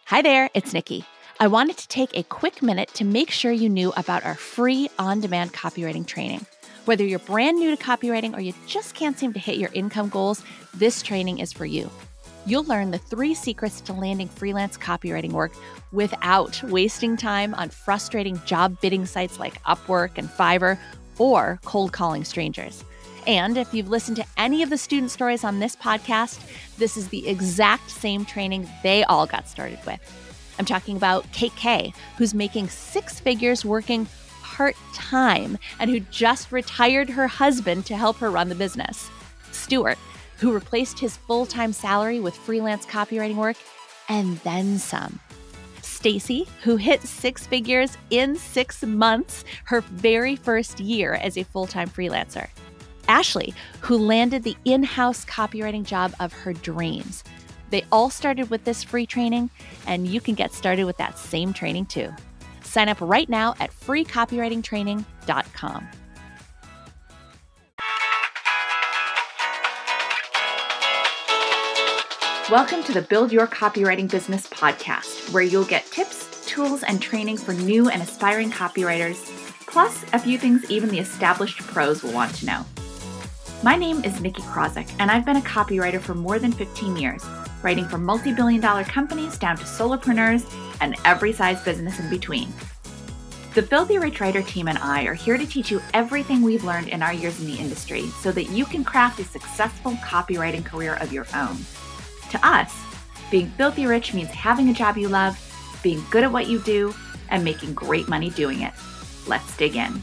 Hi there, it's Nikki. I wanted to take a quick minute to make sure you knew about our free on-demand copywriting training. Whether you're brand new to copywriting or you just can't seem to hit your income goals, this training is for you. You'll learn the 3 secrets to landing freelance copywriting work without wasting time on frustrating job bidding sites like Upwork and Fiverr or cold calling strangers. And if you've listened to any of the student stories on this podcast, this is the exact same training they all got started with. I'm talking about Kate Kay, who's making 6 figures working part-time and who just retired her husband to help her run the business. Stuart, who replaced his full-time salary with freelance copywriting work and then some. Stacy, who hit 6 figures in 6 months, her very first year as a full-time freelancer. Ashley, who landed the in-house copywriting job of her dreams. They all started with this free training, and you can get started with that same training too. Sign up right now at freecopywritingtraining.com. Welcome to the Build Your Copywriting Business podcast, where you'll get tips, tools, and training for new and aspiring copywriters, plus a few things even the established pros will want to know. My name is Nikki Krosick, and I've been a copywriter for more than 15 years, writing for multi-billion-dollar companies down to solopreneurs and every size business in between. The Filthy Rich Writer team and I are here to teach you everything we've learned in our years in the industry so that you can craft a successful copywriting career of your own. To us, being filthy rich means having a job you love, being good at what you do, and making great money doing it. Let's dig in.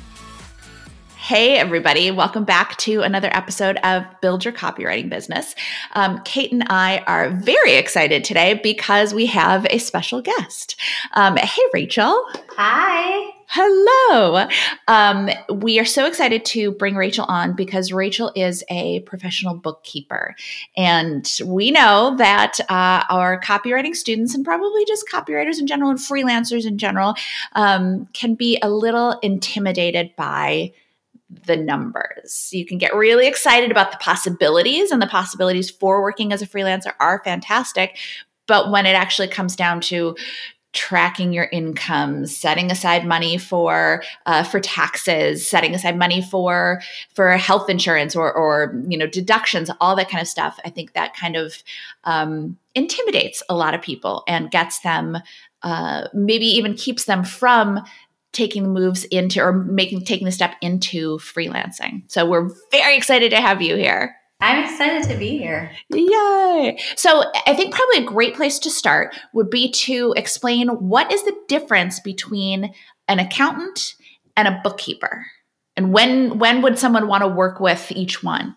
Hey, everybody. Welcome back to another episode of Build Your Copywriting Business. Kate and I are very excited today because we have a special guest. Hey, Rachel. Hi. Hello. We are so excited to bring Rachel on because Rachel is a professional bookkeeper. And we know that our copywriting students and probably just copywriters in general and freelancers in general can be a little intimidated by the numbers. You can get really excited about the possibilities, and the possibilities for working as a freelancer are fantastic. But when it actually comes down to tracking your income, setting aside money for taxes, setting aside money for health insurance or deductions, all that kind of stuff, I think that kind of intimidates a lot of people and gets them, maybe even keeps them from taking the moves into or taking the step into freelancing. So we're very excited to have you here. I'm excited to be here. Yay. So I think probably a great place to start would be to explain what is the difference between an accountant and a bookkeeper, and when would someone want to work with each one?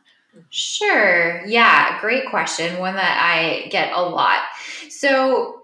Sure. Yeah. Great question. One that I get a lot. So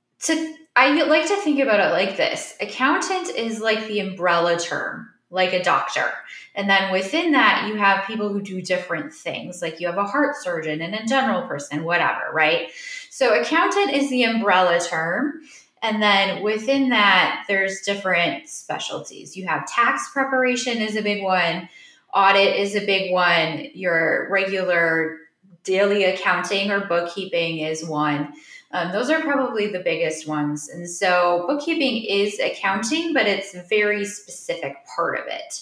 I like to think about it like this. Accountant is like the umbrella term, like a doctor. And then within that, you have people who do different things. Like you have a heart surgeon and a general person, whatever, right? So accountant is the umbrella term. And then within that, there's different specialties. You have tax preparation is a big one. Audit is a big one. Your regular daily accounting or bookkeeping is one. Those are probably the biggest ones. And so bookkeeping is accounting, but it's a very specific part of it.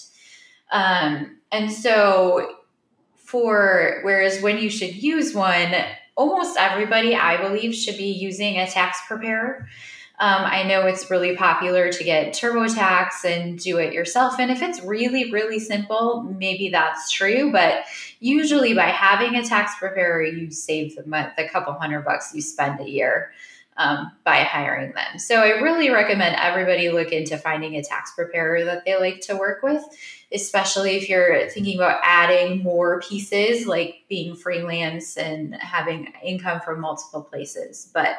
And so whereas when you should use one, almost everybody, I believe, should be using a tax preparer. I know it's really popular to get TurboTax and do it yourself. And if it's really, really simple, maybe that's true. But usually by having a tax preparer, you save the couple $100 you spend a year by hiring them. So I really recommend everybody look into finding a tax preparer that they like to work with, especially if you're thinking about adding more pieces like being freelance and having income from multiple places. But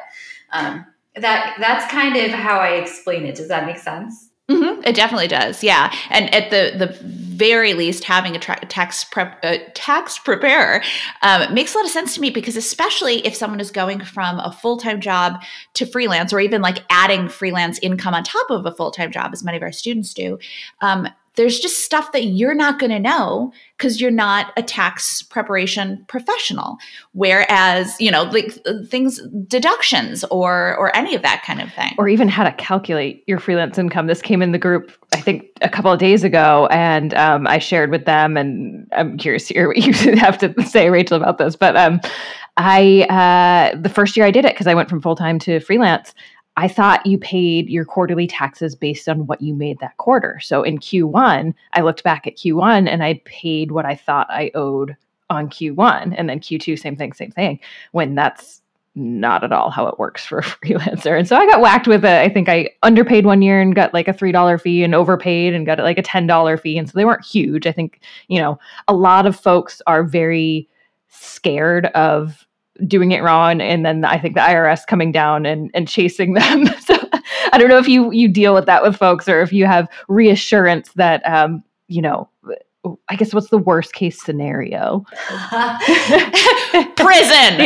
that's kind of how I explain it. Does that make sense? Mm-hmm. It definitely does. Yeah. And at the very least, having a tax preparer makes a lot of sense to me, because especially if someone is going from a full-time job to freelance, or even like adding freelance income on top of a full-time job, as many of our students do, there's just stuff that you're not going to know because you're not a tax preparation professional. Whereas, like things, deductions or any of that kind of thing. Or even how to calculate your freelance income. This came in the group, I think, a couple of days ago, and I shared with them, and I'm curious to hear what you have to say, Rachel, about this. But the first year I did it, because I went from full-time to freelance, I thought you paid your quarterly taxes based on what you made that quarter. So in Q1, I looked back at Q1 and I paid what I thought I owed on Q1. And then Q2, same thing, when that's not at all how it works for a freelancer. And so I got whacked with I think I underpaid one year and got like a $3 fee, and overpaid and got like a $10 fee. And so they weren't huge. I think, a lot of folks are very scared of doing it wrong, and then I think the IRS coming down and chasing them. So I don't know if you deal with that with folks, or if you have reassurance that I guess what's the worst case scenario? Prison.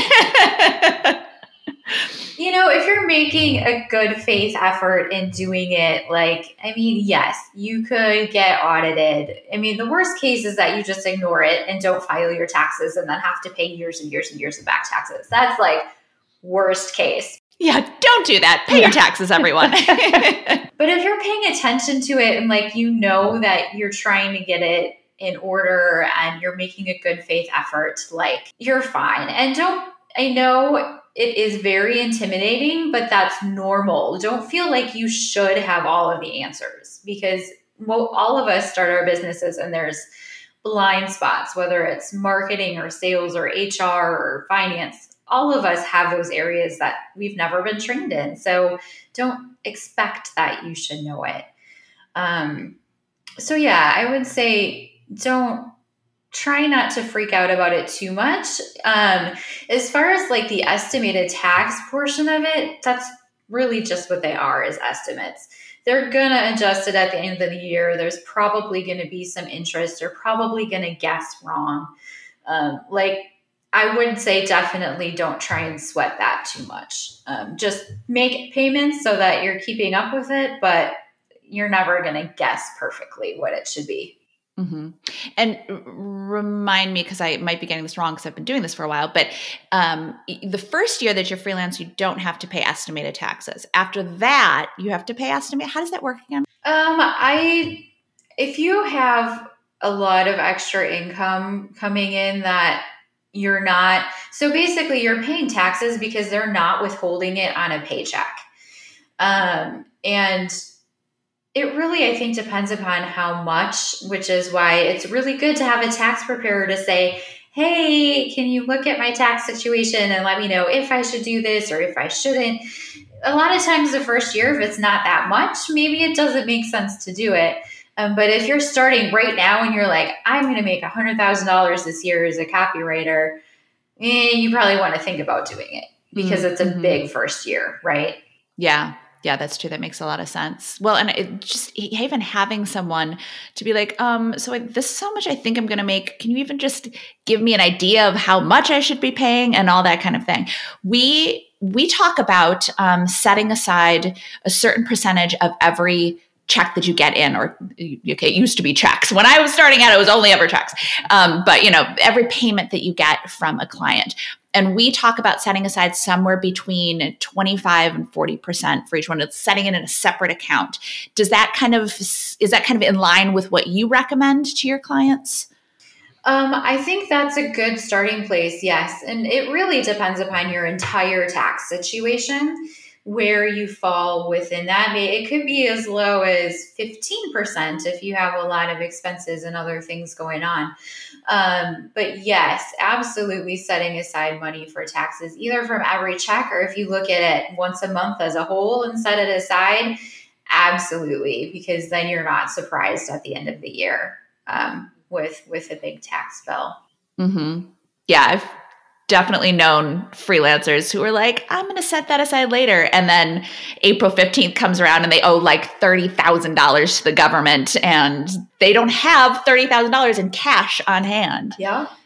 If you're making a good faith effort in doing it, yes, you could get audited. The worst case is that you just ignore it and don't file your taxes and then have to pay years and years and years of back taxes. That's worst case. Yeah, don't do that. Pay your taxes, everyone. But if you're paying attention to it and that you're trying to get it in order and you're making a good faith effort, you're fine. And I know it is very intimidating, but that's normal. Don't feel like you should have all of the answers, because all of us start our businesses and there's blind spots, whether it's marketing or sales or HR or finance. All of us have those areas that we've never been trained in. So don't expect that you should know it. I would say try not to freak out about it too much. As far as the estimated tax portion of it, that's really just what they are, is estimates. They're going to adjust it at the end of the year. There's probably going to be some interest. They're probably going to guess wrong. I would say definitely don't try and sweat that too much. Just make payments so that you're keeping up with it, but you're never going to guess perfectly what it should be. Mm-hmm. And remind me, because I might be getting this wrong because I've been doing this for a while, but the first year that you're freelance, you don't have to pay estimated taxes. After that, you have to pay estimate. How does that work again? If you have a lot of extra income coming in that you're not, so basically you're paying taxes because they're not withholding it on a paycheck. And it really, I think, depends upon how much, which is why it's really good to have a tax preparer to say, hey, can you look at my tax situation and let me know if I should do this or if I shouldn't? A lot of times the first year, if it's not that much, maybe it doesn't make sense to do it. But if you're starting right now and you're like, I'm going to make $100,000 this year as a copywriter, you probably want to think about doing it because it's a big first year, right? Yeah. Yeah, that's true. That makes a lot of sense. Well, and it just even having someone to be like, so this is how much I think I'm going to make. Can you even just give me an idea of how much I should be paying and all that kind of thing? We talk about setting aside a certain percentage of every check that you get in, or it used to be checks. When I was starting out, it was only ever checks. But every payment that you get from a client. And we talk about setting aside somewhere between 25 and 40% for each one. It's setting it in a separate account. Is that kind of in line with what you recommend to your clients? I think that's a good starting place. Yes. And it really depends upon your entire tax situation, where you fall within that. It could be as low as 15% if you have a lot of expenses and other things going on. But yes, absolutely setting aside money for taxes, either from every check, or if you look at it once a month as a whole and set it aside, absolutely, because then you're not surprised at the end of the year with a big tax bill. Mm-hmm. Yeah, I've definitely known freelancers who are like, I'm going to set that aside later. And then April 15th comes around and they owe like $30,000 to the government and they don't have $30,000 in cash on hand. Yeah.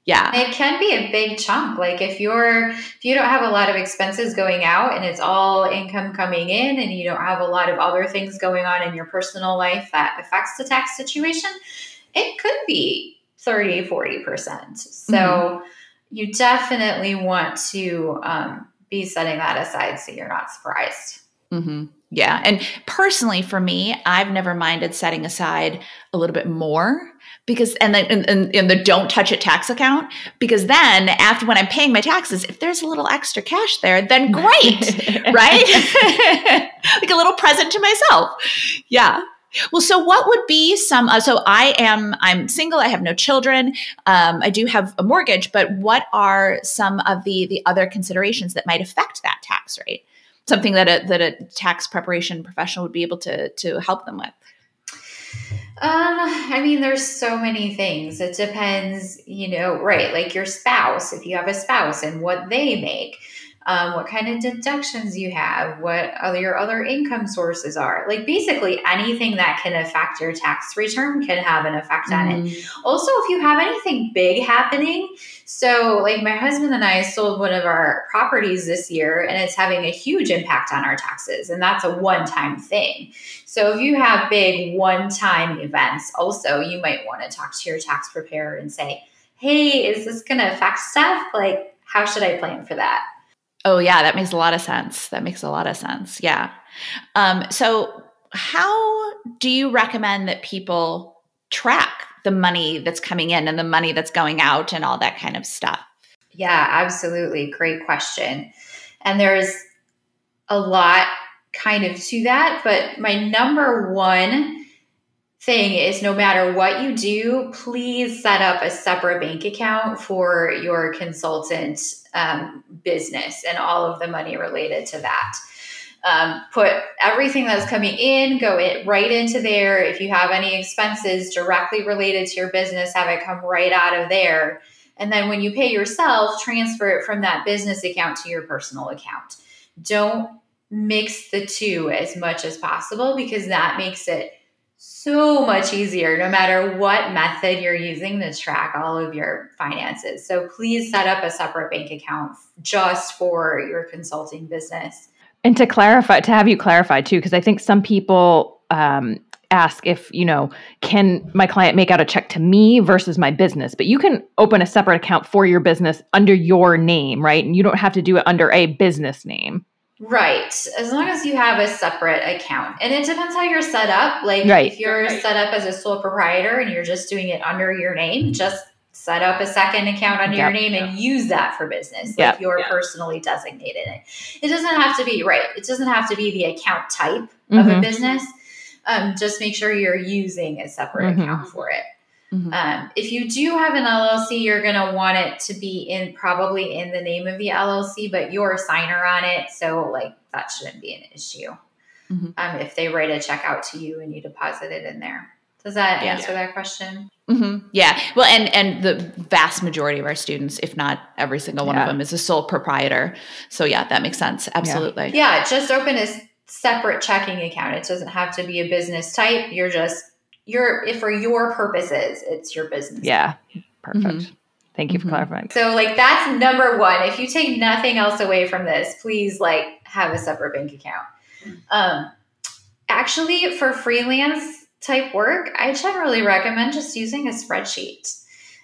Yeah. It can be a big chunk. Like if you don't have a lot of expenses going out and it's all income coming in and you don't have a lot of other things going on in your personal life that affects the tax situation, it could be 30-40%. So you definitely want to be setting that aside so you're not surprised. Yeah. And personally for me, I've never minded setting aside a little bit more because, and then in the don't touch it tax account, because then after when I'm paying my taxes, if there's a little extra cash there, then great, right? Like a little present to myself. Yeah. Well, so what would be some, so I'm single, I have no children. I do have a mortgage, but what are some of the other considerations that might affect that tax rate? Something that a tax preparation professional would be able to help them with? I mean, there's so many things. It depends, right? Like your spouse, if you have a spouse and what they make, what kind of deductions you have, what your other income sources are. Like basically anything that can affect your tax return can have an effect on it. Also, if you have anything big happening, so like my husband and I sold one of our properties this year and it's having a huge impact on our taxes. And that's a one-time thing. So if you have big one-time events, also you might want to talk to your tax preparer and say, hey, is this going to affect stuff? Like, how should I plan for that? Oh, yeah, that makes a lot of sense. Yeah. So how do you recommend that people track the money that's coming in and the money that's going out and all that kind of stuff? Yeah, absolutely. Great question. And there's a lot kind of to that, but my number one thing is no matter what you do, please set up a separate bank account for your consultant business and all of the money related to that. Put everything that's coming in, right into there. If you have any expenses directly related to your business, have it come right out of there. And then when you pay yourself, transfer it from that business account to your personal account. Don't mix the two as much as possible because that makes it so much easier no matter what method you're using to track all of your finances. So please set up a separate bank account just for your consulting business. And to have you clarify too, because I think some people ask if, can my client make out a check to me versus my business? But you can open a separate account for your business under your name, right? And you don't have to do it under a business name. Right. As long as you have a separate account. And it depends how you're set up. Like if you're set up as a sole proprietor and you're just doing it under your name, just set up a second account under your name and use that for business. Like you're personally designated it. It doesn't have to be It doesn't have to be the account type of a business. Just make sure you're using a separate account for it. If you do have an LLC, you're going to want it to be probably in the name of the LLC, but you're a signer on it. So that shouldn't be an issue. If they write a check out to you and you deposit it in there. Does that answer that question? Yeah. Well, and the vast majority of our students, if not every single one of them, is a sole proprietor. So yeah, that makes sense. Absolutely. Yeah. Just open a separate checking account. It doesn't have to be a business type. If for your purposes, it's your business. Yeah. Perfect. Thank you for clarifying. So that's number one. If you take nothing else away from this, please have a separate bank account. Actually, for freelance type work, I generally recommend just using a spreadsheet.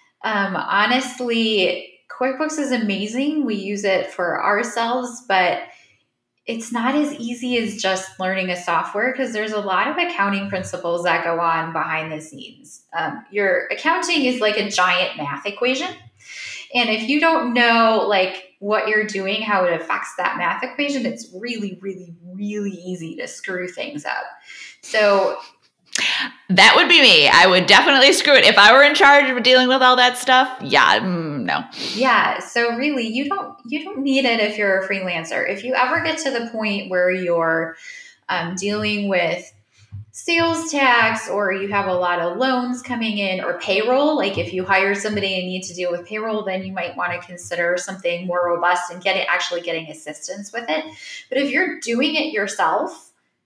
Honestly, QuickBooks is amazing. We use it for ourselves, but it's not as easy as just learning a software because there's a lot of accounting principles that go on behind the scenes. Your accounting is like a giant math equation. And if you don't know what you're doing, how it affects that math equation, it's really, really, really easy to screw things up. So that would be me. I would definitely screw it. If I were in charge of dealing with all that stuff, no. Yeah. So really, you don't need it if you're a freelancer. If you ever get to the point where you're dealing with sales tax or you have a lot of loans coming in or payroll, if you hire somebody and need to deal with payroll, then you might want to consider something more robust and getting assistance with it. But if you're doing it yourself,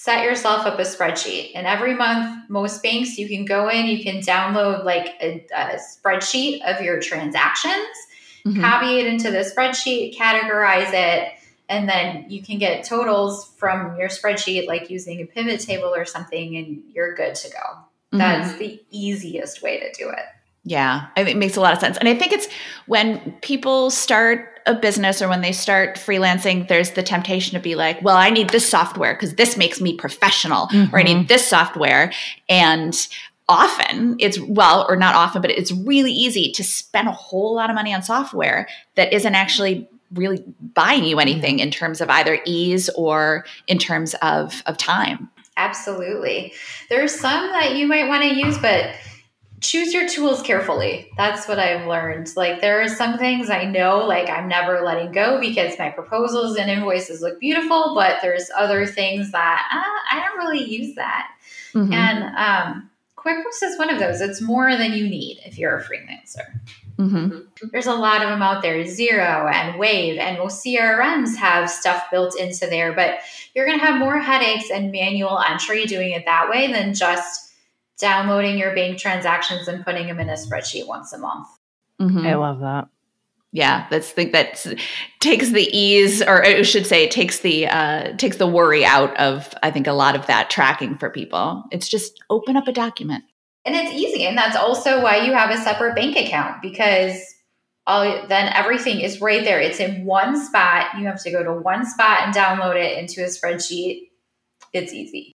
set yourself up a spreadsheet. And every month, most banks, you can go in, you can download like a spreadsheet of your transactions, copy it into the spreadsheet, categorize it, and then you can get totals from your spreadsheet, like using a pivot table or something, and you're good to go. That's the easiest way to do it. Yeah, I think it makes a lot of sense. And I think it's when people start a business or when they start freelancing, there's the temptation to be like, well, I need this software because this makes me professional, or I need this software. And often it's, well, or not often, but it's really easy to spend a whole lot of money on software that isn't actually really buying you anything in terms of either ease or in terms of time. Absolutely. There's some that you might want to use, but choose your tools carefully. That's what I've learned. Like there are some things I know, like I'm never letting go because my proposals and invoices look beautiful, but there's other things that I don't really use that. And QuickBooks is one of those. It's more than you need if you're a freelancer. There's a lot of them out there, Xero and Wave, and most CRMs have stuff built into there, but you're going to have more headaches and manual entry doing it that way than just downloading your bank transactions and putting them in a spreadsheet once a month. I love that. Yeah, that takes the ease, or I should say, takes the worry out of, I think, a lot of that tracking for people. It's just open up a document. And it's easy. And that's also why you have a separate bank account, because then everything is right there. It's in one spot. You have to go to one spot and download it into a spreadsheet. It's easy.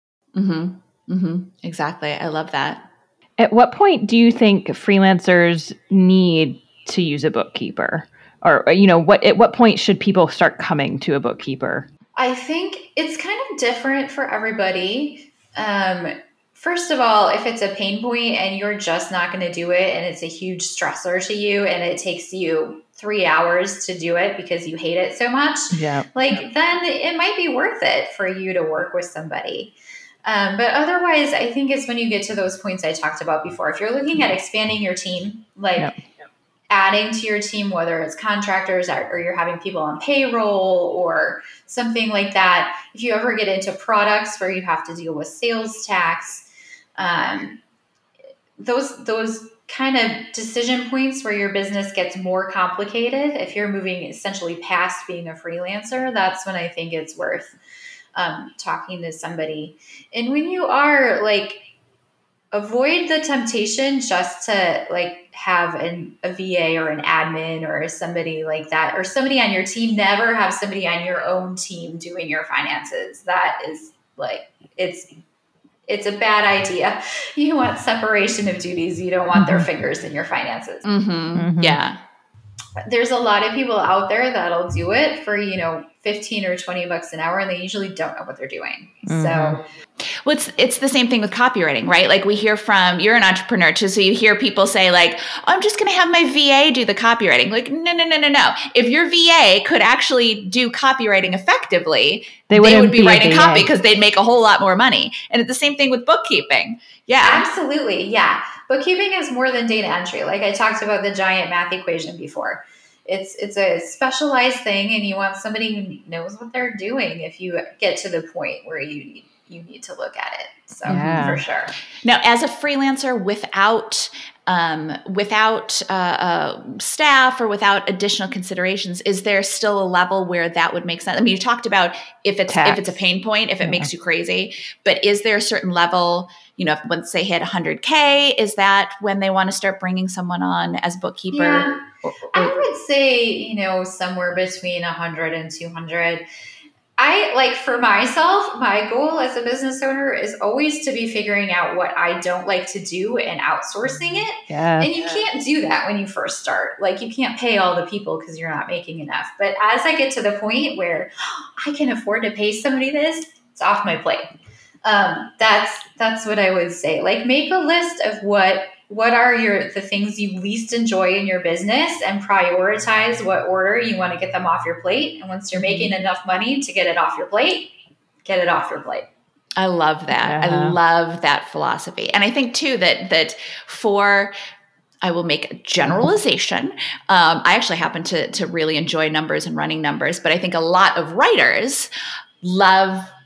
Exactly. I love that. At what point do you think freelancers need to use a bookkeeper? Or, at what point should people start coming to a bookkeeper? I think it's kind of different for everybody. First of all, if it's a pain point and you're just not going to do it and it's a huge stressor to you and it takes you 3 hours to do it because you hate it so much, then it might be worth it for you to work with somebody. But otherwise, I think it's when you get to those points I talked about before. If you're looking at expanding your team, adding to your team, whether it's contractors or you're having people on payroll or something like that, if you ever get into products where you have to deal with sales tax, those kind of decision points where your business gets more complicated, if you're moving essentially past being a freelancer, that's when I think it's worth talking to somebody. And when you are avoid the temptation just to have a VA or an admin or somebody like that, or somebody on your team. Never have somebody on your own team doing your finances. That is it's a bad idea. You want separation of duties. You don't want their fingers in your finances. Yeah. There's a lot of people out there that'll do it for, 15 or 20 bucks an hour, and they usually don't know what they're doing. So, well, it's the same thing with copywriting, right? Like we hear from, you're an entrepreneur too, so you hear people say I'm just going to have my VA do the copywriting. No. If your VA could actually do copywriting effectively, they would be writing copy because they'd make a whole lot more money. And it's the same thing with bookkeeping. Yeah. Absolutely. Yeah. Bookkeeping is more than data entry. Like I talked about the giant math equation before. It's a specialized thing, and you want somebody who knows what they're doing if you get to the point where you need to look at it. So for sure. Now, as a freelancer without staff or without additional considerations, is there still a level where that would make sense? I mean, you talked about if it's a pain point, if it makes you crazy, but is there a certain level, if once they hit 100K, is that when they want to start bringing someone on as bookkeeper? Yeah. I would say, somewhere between 100 and 200. For myself, my goal as a business owner is always to be figuring out what I don't like to do and outsourcing it. Yeah. And you can't do that when you first start. You can't pay all the people because you're not making enough. But as I get to the point where I can afford to pay somebody this, it's off my plate. That's what I would say. Make a list of what are the things you least enjoy in your business and prioritize what order you want to get them off your plate. And once you're making enough money to get it off your plate, get it off your plate. I love that. Yeah. I love that philosophy. And I think too that I will make a generalization. I actually happen to really enjoy numbers and running numbers, but I think a lot of writers love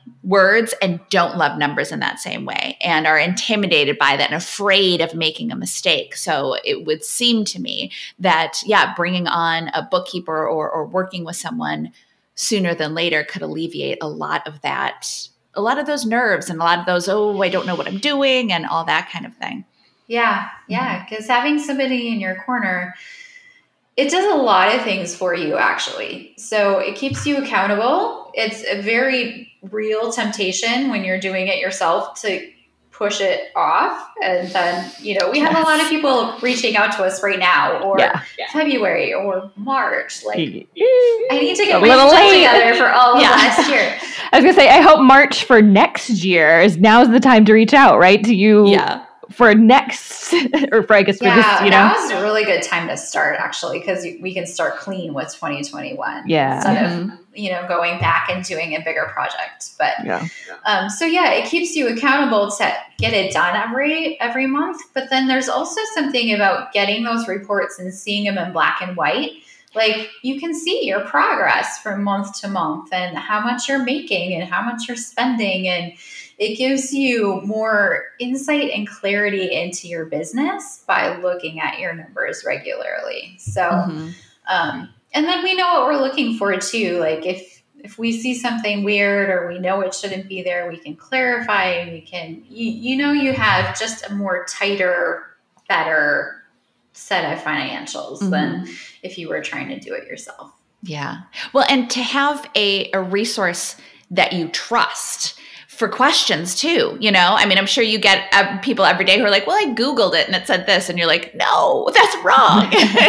words and don't love numbers in that same way and are intimidated by that and afraid of making a mistake. So it would seem to me that, bringing on a bookkeeper or working with someone sooner than later could alleviate a lot of those nerves and a lot of those, I don't know what I'm doing and all that kind of thing. Yeah. Because having somebody in your corner, it does a lot of things for you, actually. So it keeps you accountable. It's a very real temptation when you're doing it yourself to push it off. And then, we have a lot of people reaching out to us right now, or February or March. Like, I need to get my stuff together for all of last year. I was going to say, I hope March for next year now's the time to reach out, right? To you. Yeah. For next, or for, I guess, for this, that was a really good time to start, actually, because we can start clean with 2021 instead of, going back and doing a bigger project. But, it keeps you accountable to get it done every month. But then there's also something about getting those reports and seeing them in black and white. Like, you can see your progress from month to month and how much you're making and how much you're spending, and it gives you more insight and clarity into your business by looking at your numbers regularly. So, and then we know what we're looking for too. Like if we see something weird or we know it shouldn't be there, we can clarify, and we can, you have just a more tighter, better set of financials than if you were trying to do it yourself. Yeah. Well, and to have a resource that you trust for questions too, I mean, I'm sure you get people every day who are like, well, I Googled it and it said this. And you're like, no, that's wrong.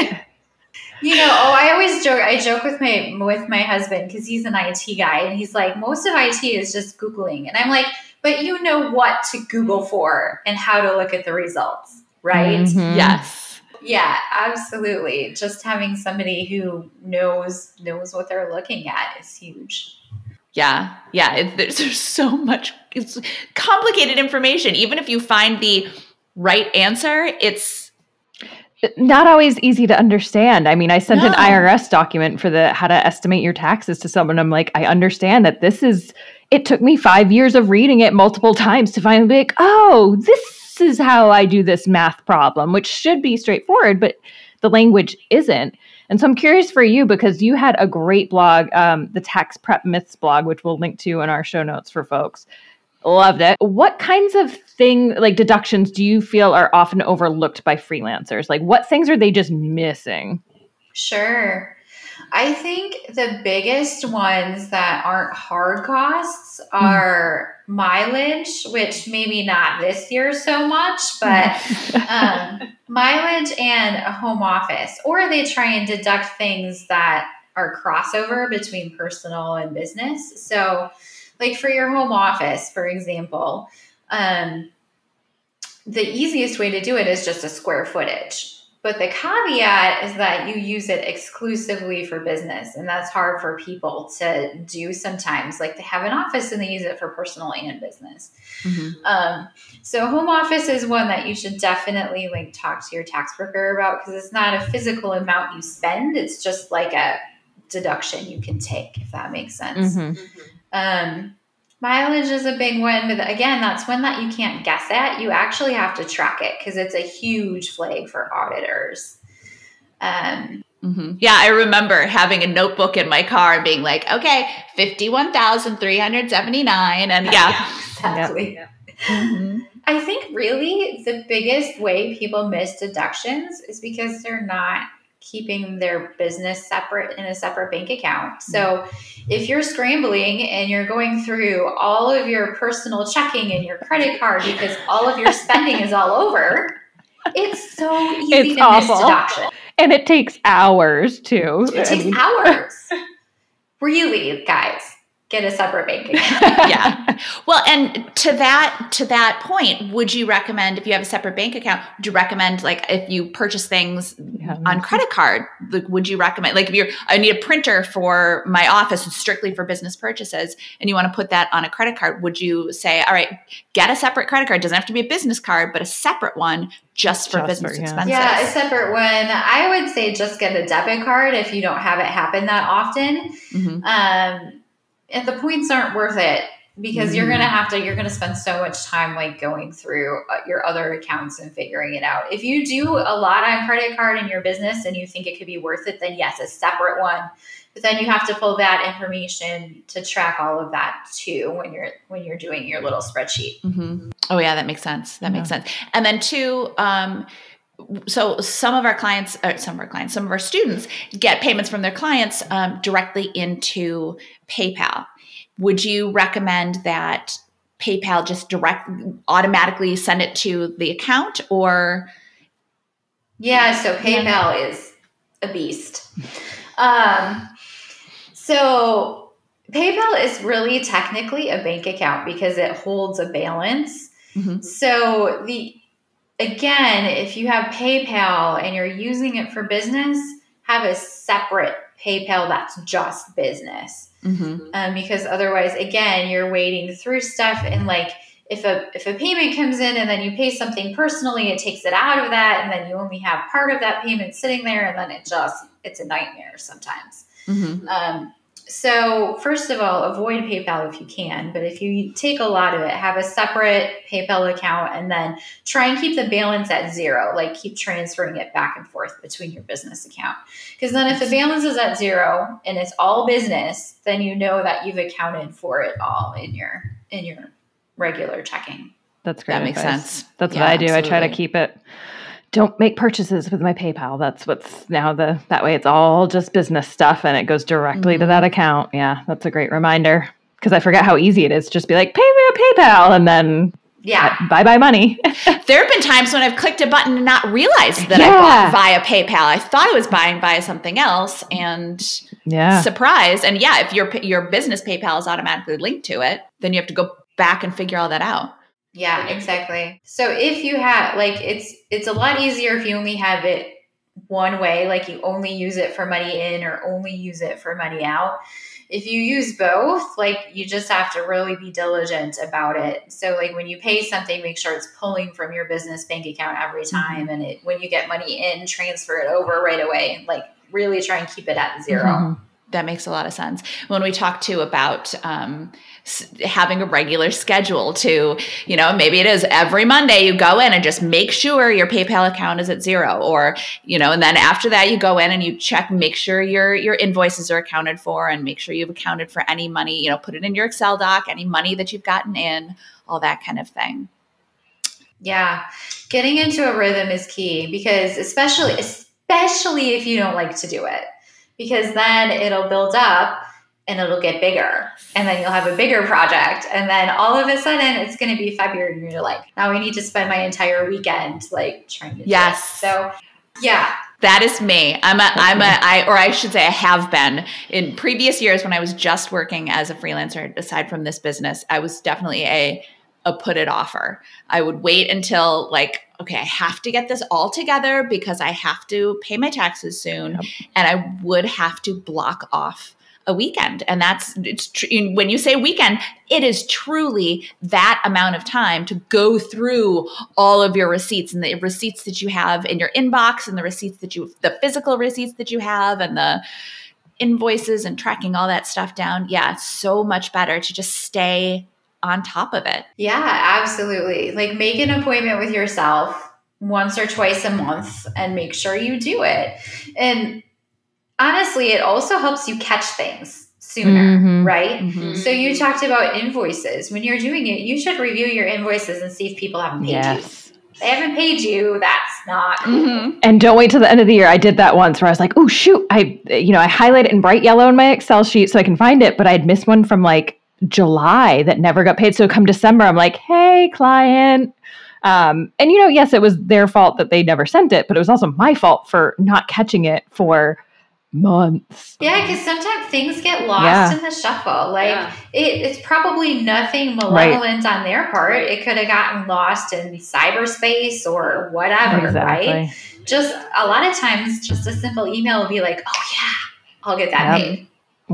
I always joke. I joke with my husband because he's an IT guy, and he's like, most of IT is just Googling. And I'm like, but you know what to Google for and how to look at the results, right? Mm-hmm. Yes. Yeah, absolutely. Just having somebody who knows what they're looking at is huge. Yeah. There's so much, it's complicated information. Even if you find the right answer, it's not always easy to understand. I mean, I sent an IRS document for how to estimate your taxes to someone. I'm like, I understand that it took me 5 years of reading it multiple times to finally be like, oh, this is how I do this math problem, which should be straightforward, but the language isn't. And so I'm curious for you, because you had a great blog, the Tax Prep Myths blog, which we'll link to in our show notes for folks. Loved it. What kinds of deductions do you feel are often overlooked by freelancers? Like, what things are they just missing? Sure. I think the biggest ones that aren't hard costs are mileage, which maybe not this year so much, but mileage and a home office. Or they try and deduct things that are crossover between personal and business. So, like for your home office, for example, the easiest way to do it is just a square footage. But the caveat is that you use it exclusively for business. And that's hard for people to do sometimes. Like, they have an office and they use it for personal and business. Mm-hmm. So home office is one that you should definitely talk to your tax broker about, because it's not a physical amount you spend. It's just like a deduction you can take, if that makes sense. Mm-hmm. Mileage is a big one, but again, that's one that you can't guess at. You actually have to track it because it's a huge flag for auditors. Yeah, I remember having a notebook in my car and being like, okay, 51,379. And exactly. Yeah. Mm-hmm. I think really the biggest way people miss deductions is because they're not keeping their business separate in a separate bank account. So if you're scrambling and you're going through all of your personal checking and your credit card because all of your spending is all over, it's so easy to miss deduction. And it takes hours too. It takes hours. Really, guys, get a separate bank account. Yeah. Well, and to that point, would you recommend, if you have a separate bank account, would you recommend, if you purchase things on credit card, would you recommend, if I need a printer for my office, it's strictly for business purchases, and you want to put that on a credit card, would you say, all right, get a separate credit card? It doesn't have to be a business card, but a separate one just for business expenses. Yeah, a separate one. I would say just get a debit card if you don't have it happen that often. Mm-hmm. And the points aren't worth it because you're going to spend so much time like going through your other accounts and figuring it out. If you do a lot on credit card in your business and you think it could be worth it, then yes, a separate one. But then you have to pull that information to track all of that too when you're doing your little spreadsheet. Mm-hmm. Oh yeah, that makes sense. That makes sense. And then two, so some of our students get payments from their clients directly into PayPal. Would you recommend that PayPal just automatically send it to the account, or? Yeah, so PayPal is a beast. So PayPal is really technically a bank account because it holds a balance. Mm-hmm. So again, if you have PayPal and you're using it for business, have a separate PayPal that's just business. Mm-hmm. Because otherwise, again, you're wading through stuff, and like if a payment comes in and then you pay something personally, it takes it out of that, and then you only have part of that payment sitting there, and then it's a nightmare sometimes. Mm-hmm. So first of all, avoid PayPal if you can, but if you take a lot of it, have a separate PayPal account, and then try and keep the balance at zero, like keep transferring it back and forth between your business account. Because then if the balance is at zero and it's all business, then you know that you've accounted for it all in your regular checking. That's great. That makes sense. That's what I do. Absolutely. I try to keep it. Don't make purchases with my PayPal. That's what's now that way it's all just business stuff and it goes directly to that account. Yeah, that's a great reminder because I forget how easy it is to just be like, pay me a PayPal and then bye money. There have been times when I've clicked a button and not realized that I bought via PayPal. I thought I was buying via something else and surprise. And if your business PayPal is automatically linked to it, then you have to go back and figure all that out. Yeah, exactly. So if you have, like, it's a lot easier if you only have it one way, like you only use it for money in or only use it for money out. If you use both, like you just have to really be diligent about it. So like when you pay something, make sure it's pulling from your business bank account every time. And when you get money in, transfer it over right away. Like really try and keep it at zero. Mm-hmm. That makes a lot of sense. When we talk too about having a regular schedule to, maybe it is every Monday you go in and just make sure your PayPal account is at zero, or, and then after that you go in and you check, make sure your invoices are accounted for and make sure you've accounted for any money, put it in your Excel doc, any money that you've gotten in, all that kind of thing. Yeah. Getting into a rhythm is key because especially if you don't like to do it. Because then it'll build up and it'll get bigger. And then you'll have a bigger project. And then all of a sudden it's going to be February and you're like, now I need to spend my entire weekend like trying to do it. So yeah. That is me. I should say I have been. In previous years when I was just working as a freelancer, aside from this business, I was definitely a put it offer. I would wait until like, okay, I have to get this all together because I have to pay my taxes soon. Yep. And I would have to block off a weekend. And when you say weekend, it is truly that amount of time to go through all of your receipts and the receipts that you have in your inbox and the physical receipts that you have and the invoices and tracking all that stuff down. Yeah, it's so much better to just stay on top of it. Yeah, absolutely. Like make an appointment with yourself once or twice a month and make sure you do it. And honestly, it also helps you catch things sooner, right? Mm-hmm. So you talked about invoices. When you're doing it, you should review your invoices and see if people haven't paid you. If they haven't paid you, that's not cool. And don't wait till the end of the year. I did that once where I was like, oh shoot, I highlight it in bright yellow in my Excel sheet so I can find it, but I'd missed one from like July that never got paid. So come December, I'm like, hey, client. And yes, it was their fault that they never sent it, but it was also my fault for not catching it for months. Yeah, because sometimes things get lost in the shuffle. Like it's probably nothing malevolent on their part. It could have gotten lost in cyberspace or whatever, right? Just a lot of times, just a simple email will be like, oh yeah, I'll get that paid.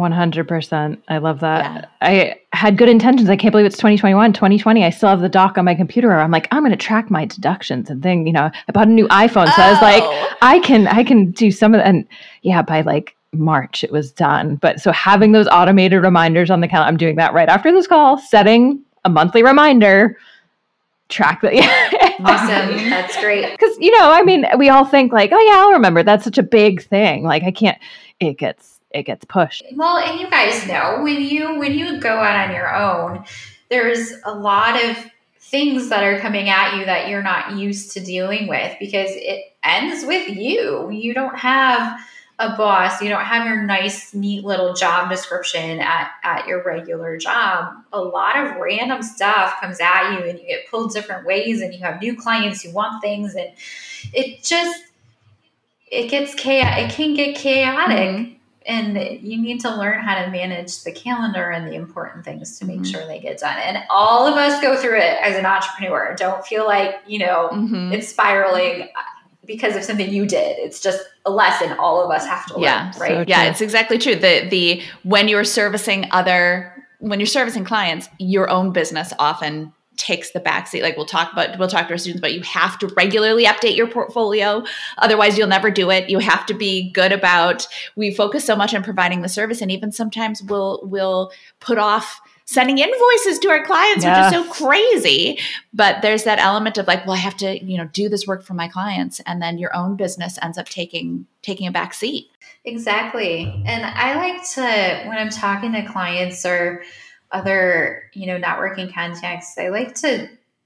100%. I love that. Yeah. I had good intentions. I can't believe it's 2021. 2020, I still have the doc on my computer. I'm like, I'm going to track my deductions and then, I bought a new iPhone. So I was like, I can do some of that. And by like March, it was done. But so having those automated reminders on the calendar, I'm doing that right after this call, setting a monthly reminder, track that. Awesome. That's great. Because, I mean, we all think like, oh yeah, I'll remember. That's such a big thing. Like I can't, it gets pushed. Well, and you guys know when you go out on your own, there's a lot of things that are coming at you that you're not used to dealing with because it ends with you. You don't have a boss. You don't have your nice, neat little job description at your regular job. A lot of random stuff comes at you and you get pulled different ways and you have new clients who want things and it gets chaotic. It can get chaotic. Mm-hmm. And you need to learn how to manage the calendar and the important things to make sure they get done. And all of us go through it as an entrepreneur. Don't feel like, it's spiraling because of something you did. It's just a lesson all of us have to learn, right? So it's exactly true. When you're servicing clients, your own business often takes the backseat. Like we'll talk to our students, but you have to regularly update your portfolio. Otherwise you'll never do it. You have to be good about, we focus so much on providing the service. And even sometimes we'll put off sending invoices to our clients, which is so crazy. But there's that element of like, well, I have to, do this work for my clients. And then your own business ends up taking a back seat. Exactly. And I like to, when I'm talking to clients or other, networking contacts, I like to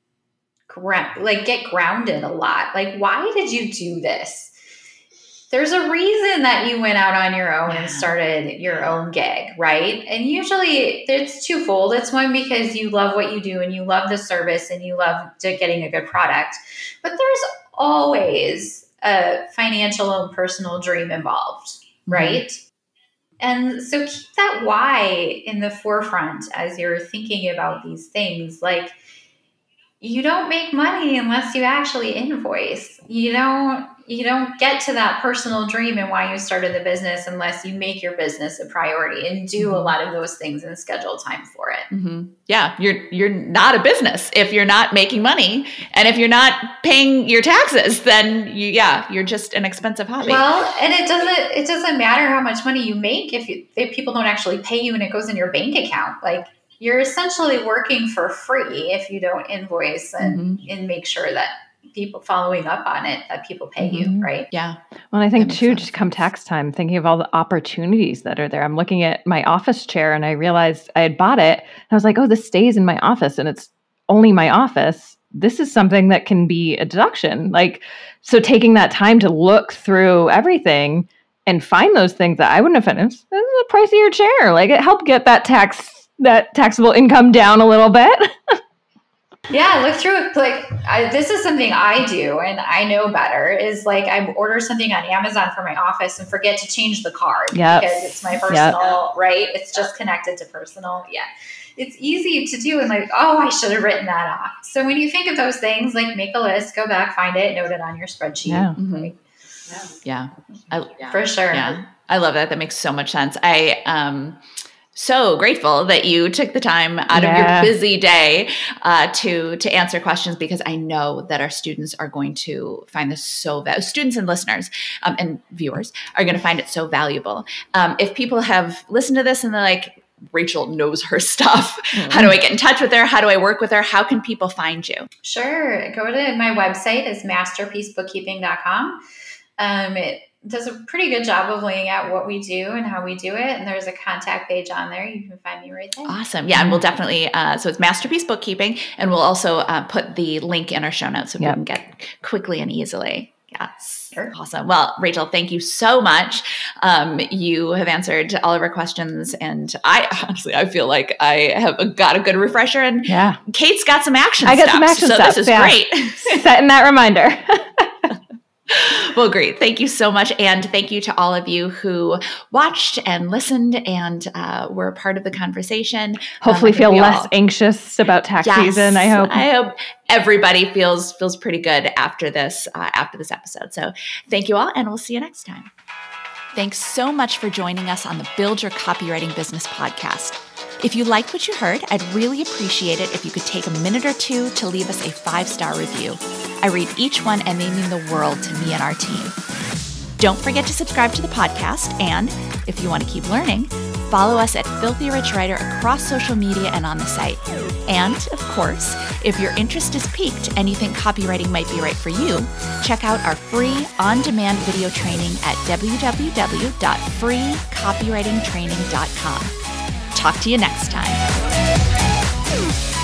get grounded a lot. Like, why did you do this? There's a reason that you went out on your own and started your own gig, right? And usually it's twofold. It's one, because you love what you do and you love the service and you love getting a good product. But there's always a financial and personal dream involved, right? Mm-hmm. And so keep that why in the forefront as you're thinking about these things. Like, you don't make money unless you actually invoice. You don't get to that personal dream and why you started the business unless you make your business a priority and do a lot of those things and schedule time for it. Mm-hmm. Yeah, you're not a business if you're not making money, and if you're not paying your taxes, then you're just an expensive hobby. Well, and it doesn't matter how much money you make if people don't actually pay you and it goes in your bank account. Like, you're essentially working for free if you don't invoice and make sure that people following up on it, that people pay you, right? Yeah. Well, I think too, just come tax time, thinking of all the opportunities that are there. I'm looking at my office chair and I realized I had bought it. And I was like, oh, this stays in my office and it's only my office. This is something that can be a deduction. Like, so taking that time to look through everything and find those things that I wouldn't have found. This is a pricier chair. Like, it helped get that taxable income down a little bit. Yeah, look through it. Like, this is something I do and I know better, is like I order something on Amazon for my office and forget to change the card because it's my personal, right? It's just connected to personal. Yeah. It's easy to do and like, oh, I should have written that off. So when you think of those things, like, make a list, go back, find it, note it on your spreadsheet. Yeah. Mm-hmm. Right? For sure. Yeah. I love that. That makes so much sense. So grateful that you took the time out of your busy day to answer questions, because I know that our students are going to find this students and listeners and viewers are going to find it so valuable. If people have listened to this and they're like, Rachel knows her stuff. How do I get in touch with her? How do I work with her? How can people find you? Sure. Go to my website, is masterpiecebookkeeping.com. It does a pretty good job of laying out what we do and how we do it. And there's a contact page on there. You can find me right there. Awesome. Yeah. And we'll definitely, so it's Masterpiece Bookkeeping, and we'll also put the link in our show notes so people can get quickly and easily. Yes. Sure. Awesome. Well, Rachel, thank you so much. You have answered all of our questions, and I feel like I have got a good refresher, and Kate's got some action stuff. I got some so action stuff. This is great. Setting that reminder. Well, great. Thank you so much. And thank you to all of you who watched and listened and were a part of the conversation. Hopefully feel less anxious about tax season, I hope. I hope everybody feels pretty good after this episode. So thank you all, and we'll see you next time. Thanks so much for joining us on the Build Your Copywriting Business podcast. If you liked what you heard, I'd really appreciate it if you could take a minute or two to leave us a 5-star review. I read each one, and they mean the world to me and our team. Don't forget to subscribe to the podcast. And if you want to keep learning, follow us at Filthy Rich Writer across social media and on the site. And of course, if your interest is piqued and you think copywriting might be right for you, check out our free on-demand video training at www.freecopywritingtraining.com. Talk to you next time.